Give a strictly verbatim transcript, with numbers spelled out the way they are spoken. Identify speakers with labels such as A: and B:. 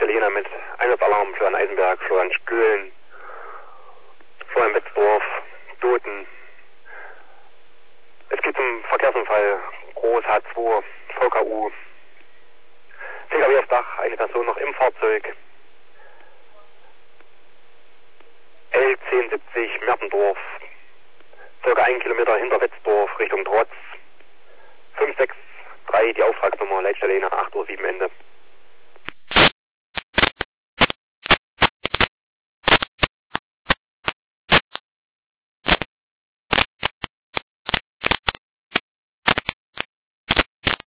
A: Leitstelle Jena mit Einsatzalarm für einen Eisenberg, Florian Stühlen, Florian Betzdorf, Doten. Es geht zum Verkehrsunfall, Groß H zwei, V K U, P K W aufs Dach, eine Person noch im Fahrzeug, L zehn siebzig Mertendorf, circa ein Kilometer hinter Betzdorf Richtung Trotz, fünf sechs drei die Auftragsnummer, Leitstelle Jena, acht Uhr sieben Ende.